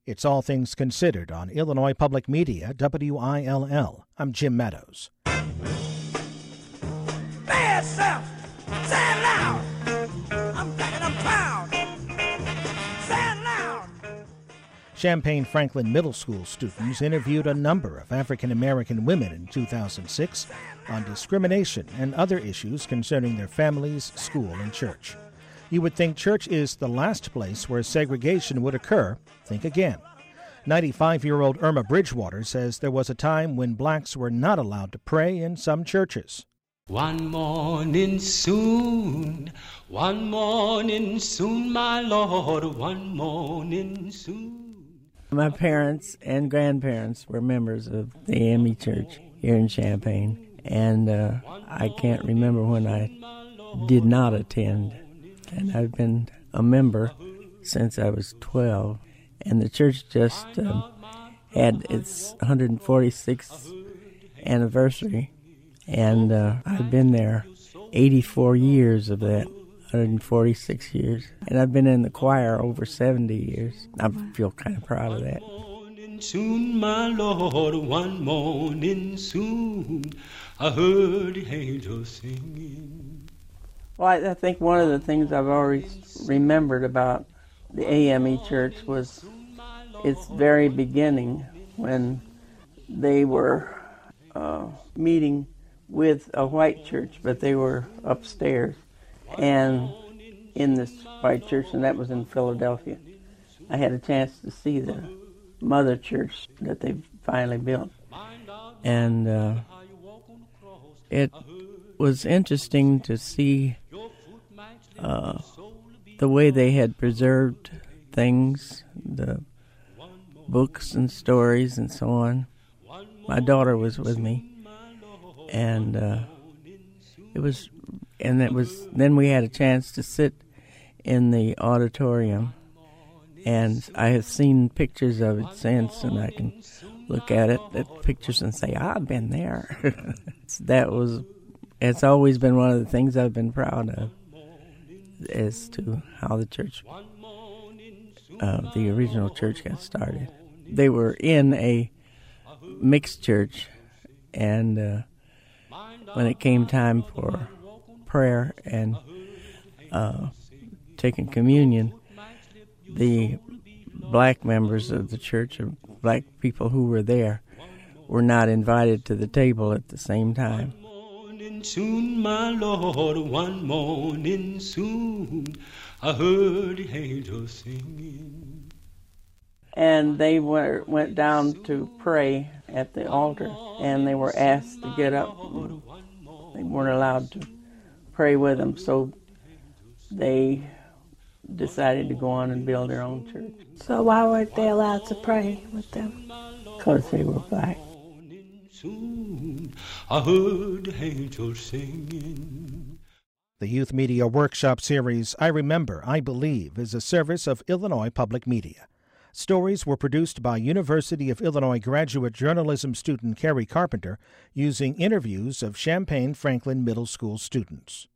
It's All Things Considered on Illinois Public Media, WILL. I'm Jim Meadows. Bad self, say it loud. I'm black and I'm proud. Say it loud. Champaign-Franklin Middle School students interviewed a number of African-American women in 2006 on discrimination and other issues concerning their families, school, and church. You would think church is the last place where segregation would occur. Think again. 95-year-old Irma Bridgewater says there was a time when blacks were not allowed to pray in some churches. One morning soon, my Lord, one morning soon. My parents and grandparents were members of the AME Church here in Champaign, and I can't remember when I did not attend. And I've been a member since I was 12. And the church just had its 146th anniversary. And I've been there 84 years of that, 146 years. And I've been in the choir over 70 years. I feel kind of proud of that. Soon, my Lord, one morning soon, I heard the angels singing. Well, I think one of the things I've always remembered about the AME Church was its very beginning when they were meeting with a white church, but they were upstairs and in this white church, and that was in Philadelphia. I had a chance to see the mother church that they finally built. And it was interesting to see the way they had preserved things, the books and stories and so on. My daughter was with me, and then we had a chance to sit in the auditorium, and I have seen pictures of it since, and I can look at pictures and say, I've been there. It's always been one of the things I've been proud of, as to how the church, the original church got started. They were in a mixed church, and when it came time for prayer and taking communion, the black members of the church, or black people who were there, were not invited to the table at the same time. Soon, my Lord, one morning soon, I heard the angels singing. And they went down to pray at the altar, and they were asked to get up. They weren't allowed to pray with them, so they decided to go on and build their own church. So why weren't they allowed to pray with them? Because they were black. Soon, I heard the angels singing. The Youth Media Workshop series, I Remember, I Believe, is a service of Illinois Public Media. Stories were produced by University of Illinois graduate journalism student Carrie Carpenter using interviews of Champaign-Franklin Middle School students.